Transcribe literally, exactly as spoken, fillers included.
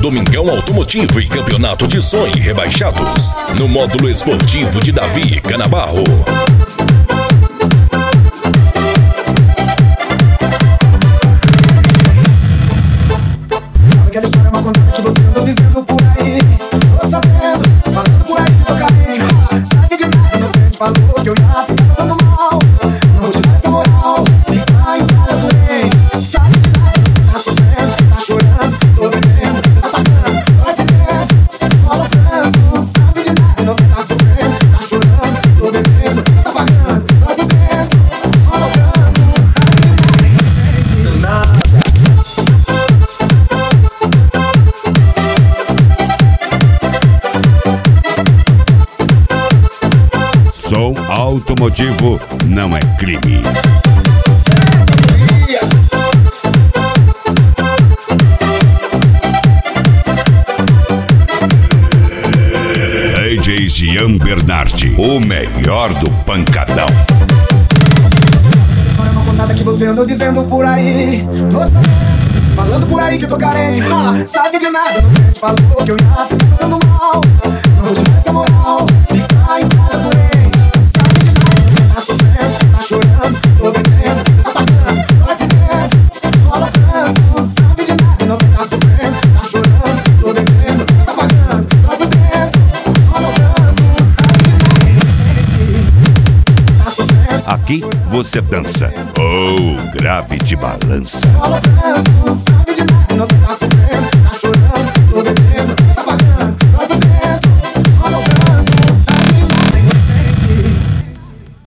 Domingão Automotivo e Campeonato de Som e Rebaixados, no módulo esportivo de Davi Canabarro. Aquela história mal contada que você andou dizendo por aí. Tô sabendo, falando por aí, tô carente. Sabe de nada, inocente, falou que eu ia ficar passando mal. Não vou te dar essa moral, ficar em casa doente. Sabe de nada, você tá sofrendo, tá chorando, tô bebendo, você tá pagando, vai vivendo, rola pranto. Sabe de nada, não você tá sofrendo, tá chorando, tô bebendo, você tá pagando, vai vivendo, rola pranto. Sabe de nada, inocente, nada. Som automotivo não é crime. D J Gian Bernardi, o melhor do pancadão. História mal contada que você andou dizendo por aí. Tô sabendo, falando por aí que eu tô carente. Ah, sabe de nada, você te falou que eu ia ficar passando mal. Não vou te dar essa moral, ficar em casa doente. Sabe de nada, você tá sofrendo, tá chorando, tô bebendo, você tá pagando, vai vivendo, rola pranto. Sabe de nada, não você tá sofrendo, tá chorando, tô bebendo, você tá pagando, vai vivendo, rola pranto. Sabe de nada, inocente, tá sofrendo. Aqui você dança ou grave de balança. Rola pranto, sabe de nada, não você tá sofrendo, tá chorando.